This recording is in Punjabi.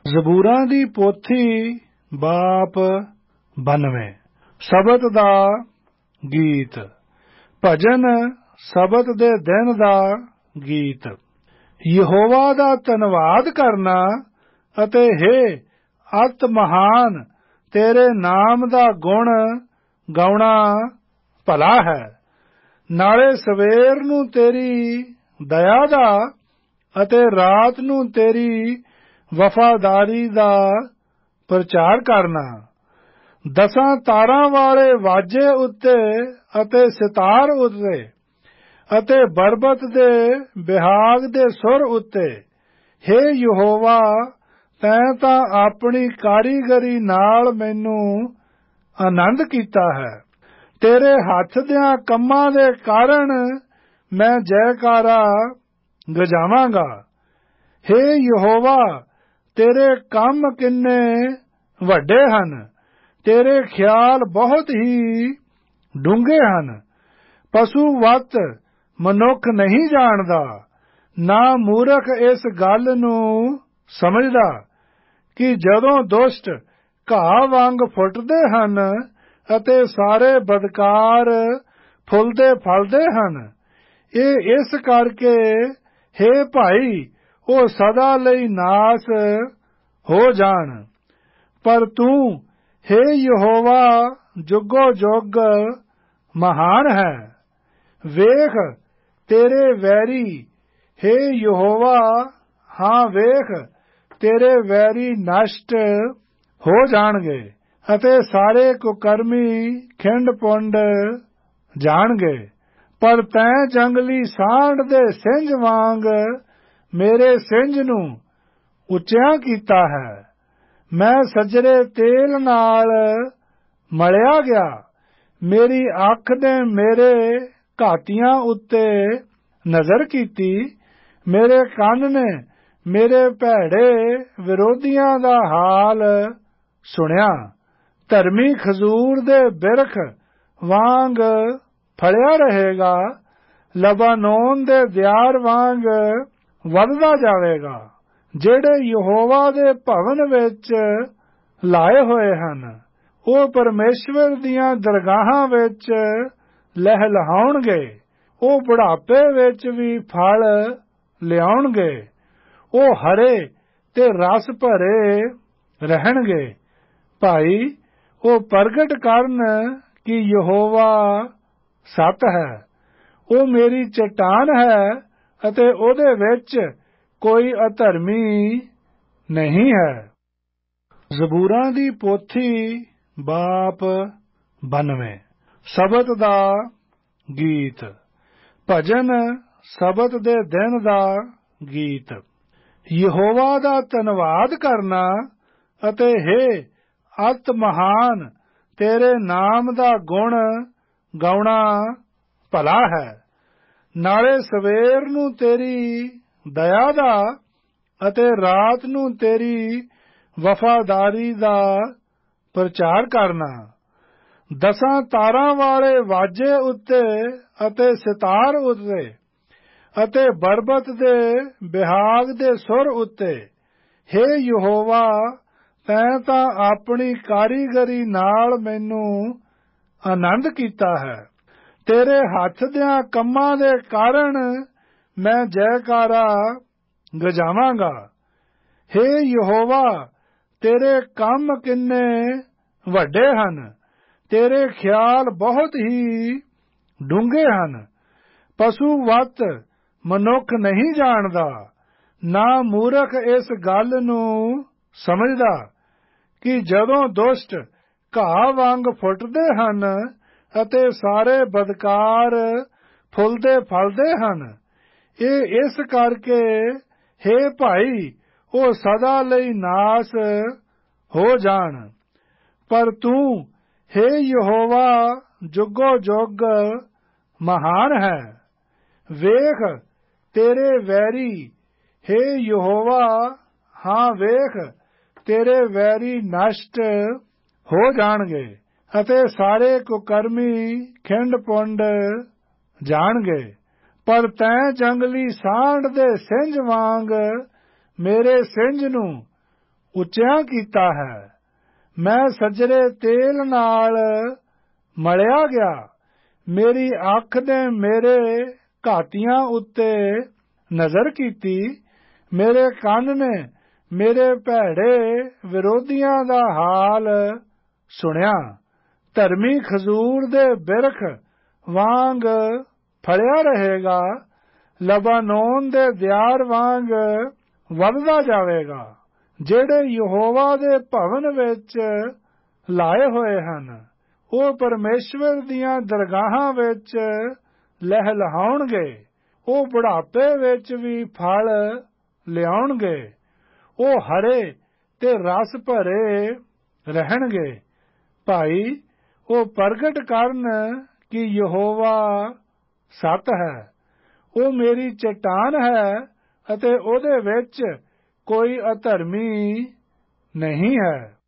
ਜ਼ਬੂਰਾਂ ਦੀ ਪੋਥੀ ਬਾਪ 92 ਸ਼ਬਦ ਦਾ ਗੀਤ ਭਜਨ ਸ਼ਬਦ ਦੇ ਦਿਨ ਦਾ ਗੀਤ ਯਹੋਵਾ ਦਾ ਧੰਨਵਾਦ ਕਰਨਾ ਅਤੇ ਹੇ ਅਤ ਮਹਾਨ ਤੇਰੇ ਨਾਮ ਦਾ ਗੁਣ ਗਾਉਣਾ ਭਲਾ ਹੈ। ਨਾਲੇ ਸਵੇਰ ਨੂੰ ਤੇਰੀ ਦਇਆ ਦਾ ਅਤੇ ਰਾਤ ਨੂੰ ਤੇਰੀ ਵਫਾਦਾਰੀ ਦਾ ਪ੍ਰਚਾਰ ਕਰਨਾ। 10 ਤਾਰਾਂ ਵਾਲੇ ਵਾਜੇ ਉੱਤੇ ਅਤੇ ਸਿਤਾਰ ਉੱਤੇ ਅਤੇ ਬਰਬਤ ਦੇ ਬਿਹਾਗ ਦੇ ਸੁਰ ਉੱਤੇ ਹੇ ਯਹੋਵਾ ਤੈਂ ਤਾਂ ਆਪਣੀ ਕਾਰੀਗਰੀ ਨਾਲ ਮੈਨੂੰ ਆਨੰਦ ਕੀਤਾ ਹੈ। ਤੇਰੇ ਹੱਥ ਦਿਆਂ ਕੰਮਾਂ ਦੇ ਕਾਰਨ ਮੈਂ ਜੈਕਾਰਾ ਗਜਾਵਾਂਗਾ। ਹੇ ਯਹੋਵਾ ਤੇਰੇ ਕੰਮ ਕਿੰਨੇ ਵੱਡੇ ਹਨ, ਤੇਰੇ ਖਿਆਲ ਬਹੁਤ ਹੀ ਡੂੰਘੇ ਹਨ। ਪਸ਼ੂ ਵਤ ਮਨੁੱਖ ਨਹੀਂ ਜਾਣਦਾ, ਨਾ ਮੂਰਖ ਇਸ ਗੱਲ ਨੂੰ ਸਮਝਦਾ ਕਿ ਜਦੋਂ ਦੁਸ਼ਟ ਘਾਹ ਵਾਂਗ ਫੁੱਟਦੇ ਹਨ ਅਤੇ ਸਾਰੇ ਬਦਕਾਰ ਫੁੱਲਦੇ ਫਲਦੇ ਹਨ। ਇਹ ਇਸ ਕਰਕੇ ਹੇ ਭਾਈ ਉਹ ਸਦਾ ਲਈ ਨਾਸ ਹੋ ਜਾਣ। ਪਰ ਤੂੰ ਹੇ ਯਹੋਵਾ ਜੁਗੋ ਜੁਗ ਮਹਾਨ ਹੈ। ਵੇਖ ਤੇਰੇ ਵੈਰੀ ਹੇ ਯਹੋਵਾ, ਹਾਂ ਵੇਖ ਤੇਰੇ ਵੈਰੀ ਨਸ਼ਟ ਹੋ ਜਾਣਗੇ ਅਤੇ ਸਾਰੇ ਕੁਕਰਮੀ ਖਿੰਡ ਪੁੰਡ ਜਾਣਗੇ। ਪਰ ਤੈਂ ਜੰਗਲੀ ਸਾਂਢ ਦੇ ਸਿੰਝ ਵਾਂਗ ਮੇਰੇ ਸਿੰਝ ਨੂੰ ਉੱਚਿਆਂ ਕੀਤਾ ਹੈ। ਮੈਂ ਸਜਰੇ ਤੇਲ ਨਾਲ ਮਲਿਆ ਗਿਆ। ਮੇਰੀ ਅੱਖ ਨੇ ਮੇਰੇ ਘਾਤੀਆਂ ਉੱਤੇ ਨਜ਼ਰ ਕੀਤੀ। ਮੇਰੇ ਕੰਨ ਨੇ ਮੇਰੇ ਭੈੜੇ ਵਿਰੋਧੀਆਂ ਦਾ ਹਾਲ ਸੁਣਿਆ। ਧਰਮੀ ਖਜੂਰ ਦੇ ਬਿਰਖ ਵਾਂਗ ਫਲਿਆ ਰਹੇਗਾ, ਲਬਾਨੋਨ ਦੇ ਦਿਆਰ ਵਾਂਗ ਵਧਦਾ ਜਾਵੇਗਾ। ਜਿਹੜੇ ਯਹੋਵਾ ਦੇ ਭਵਨ ਵਿੱਚ ਲਾਏ ਹੋਏ ਹਨ, ਉਹ ਪਰਮੇਸ਼ਵਰ ਦੀਆਂ ਦਰਗਾਹਾਂ ਵਿੱਚ ਲਹਿਲਹਾਉਣਗੇ। ਉਹ ਬੁਢਾਪੇ ਵਿੱਚ ਵੀ ਫਲ ਲਿਆਉਣਗੇ। ਉਹ ਹਰੇ ਤੇ ਰਸ ਭਰੇ ਰਹਿਣਗੇ। ਭਾਈ ਉਹ ਪ੍ਰਗਟ ਕਰਨ ਕਿ ਯਹੋਵਾ ਸੱਤ ਹੈ। ਉਹ ਮੇਰੀ ਚਟਾਨ ਹੈ ਅਤੇ ਉਹਦੇ ਵਿੱਚ ਕੋਈ ਅਧਰਮੀ ਨਹੀਂ ਹੈ। ਜ਼ਬੂਰਾਂ ਦੀ ਪੋਥੀ ਬਾਪ 92 ਸ਼ਬਦ ਦਾ ਗੀਤ ਭਜਨ ਸ਼ਬਦ ਦੇ ਦਿਨ ਦਾ ਗੀਤ ਯਹੋਵਾ ਦਾ ਧੰਨਵਾਦ ਕਰਨਾ ਅਤੇ ਹੇ ਅਤ ਮਹਾਨ ਤੇਰੇ ਨਾਮ ਦਾ ਗੁਣ ਗਾਉਣਾ ਭਲਾ ਹੈ। ਨਾਲੇ ਸਵੇਰ ਨੂੰ ਤੇਰੀ ਦਇਆ ਦਾ ਅਤੇ ਰਾਤ ਨੂੰ ਤੇਰੀ ਵਫਾਦਾਰੀ ਦਾ ਪ੍ਰਚਾਰ ਕਰਨਾ। 10 ਤਾਰਾਂ ਵਾਲੇ ਵਾਜੇ ਉੱਤੇ ਅਤੇ ਸਿਤਾਰ ਉੱਤੇ ਅਤੇ ਬਰਬਤ ਦੇ ਬਿਹਾਗ ਦੇ ਸੁਰ ਉੱਤੇ ਹੇ ਯਹੋਵਾ ਤੈਂ ਤਾਂ ਆਪਣੀ ਕਾਰੀਗਰੀ ਨਾਲ ਮੈਨੂੰ ਆਨੰਦ ਕੀਤਾ ਹੈ। ਤੇਰੇ ਹੱਥ ਦਿਆਂ ਕੰਮਾਂ ਦੇ ਕਾਰਨ ਮੈਂ ਜੈਕਾਰਾ ਗਜਾਵਾਂਗਾ। ਹੇ ਯਹੋਵਾ ਤੇਰੇ ਕੰਮ ਕਿੰਨੇ ਵੱਡੇ ਹਨ, ਤੇਰੇ ਖਿਆਲ ਬਹੁਤ ਹੀ ਡੂੰਘੇ ਹਨ। ਪਸ਼ੂ ਵਤ ਮਨੁੱਖ ਨਹੀਂ ਜਾਣਦਾ, ਨਾ ਮੂਰਖ ਇਸ ਗੱਲ ਨੂੰ ਸਮਝਦਾ ਕਿ ਜਦੋਂ ਦੁਸ਼ਟ ਘਾਹ ਵਾਂਗ ਫੁੱਟਦੇ ਹਨ ਅਤੇ ਸਾਰੇ ਬਦਕਾਰ ਫੁੱਲਦੇ ਫਲਦੇ ਹਨ। ਇਹ ਇਸ ਕਰਕੇ ਹੇ ਭਾਈ ਉਹ ਸਦਾ ਲਈ ਨਾਸ ਹੋ ਜਾਣ। ਪਰ ਤੂੰ ਹੇ ਯਹੋਵਾ ਜੁਗੋ ਜੁਗ ਮਹਾਨ ਹੈ। ਵੇਖ ਤੇਰੇ ਵੈਰੀ ਹੇ ਯਹੋਵਾ, ਹਾਂ ਵੇਖ ਤੇਰੇ ਵੈਰੀ ਨਸ਼ਟ ਹੋ ਜਾਣਗੇ ਅਤੇ ਸਾਰੇ ਕੁਕਰਮੀ ਖਿੰਡ ਪੁੰਡ ਜਾਣਗੇ। ਪਰ ਤੈਂ ਜੰਗਲੀ ਸਾਂਢ ਦੇ ਸਿੰਝ ਵਾਂਗ ਮੇਰੇ ਸਿੰਝ ਨੂੰ ਉੱਚਿਆਂ ਕੀਤਾ ਹੈ। ਮੈਂ ਸੱਜਰੇ ਤੇਲ ਨਾਲ ਮਲਿਆ ਗਿਆ। ਮੇਰੀ ਅੱਖ ਨੇ ਮੇਰੇ ਘਾਤੀਆਂ ਉੱਤੇ ਨਜ਼ਰ ਕੀਤੀ। ਮੇਰੇ ਕੰਨ ਨੇ ਮੇਰੇ ਭੈੜੇ ਵਿਰੋਧੀਆਂ ਦਾ ਹਾਲ ਸੁਣਿਆ। ਧਰਮੀ ਖਜੂਰ ਦੇ ਬਿਰਖ ਵਾਂਗ ਫਲਿਆ ਰਹੇਗਾ, ਲਬਾਨੋਨ ਦੇ ਦਿਆਰ ਵਾਂਗ ਵੱਧਦਾ ਜਾਵੇਗਾ। ਜਿਹੜੇ ਯਹੋਵਾ ਦੇ ਭਵਨ ਵਿੱਚ ਲਾਏ ਹੋਏ ਹਨ, ਉਹ ਪਰਮੇਸ਼ਵਰ ਦੀਆਂ ਦਰਗਾਹਾਂ ਵਿੱਚ ਲਹਿਲਹਾਉਣਗੇ। ਉਹ ਬੁਢਾਪੇ ਵਿੱਚ ਵੀ ਫਲ ਲਿਆਉਣਗੇ। ਉਹ ਹਰੇ ਤੇ ਰਸ ਭਰੇ ਰਹਿਣਗੇ। ਭਾਈ, ਉਹ ਪ੍ਰਗਟ ਕਰਨ ਕਿ ਯਹੋਵਾ ਸੱਤ ਹੈ। ਉਹ ਮੇਰੀ ਚਟਾਨ ਹੈ ਅਤੇ ਉਹਦੇ ਵਿੱਚ ਕੋਈ ਅਧਰਮੀ ਨਹੀਂ ਹੈ।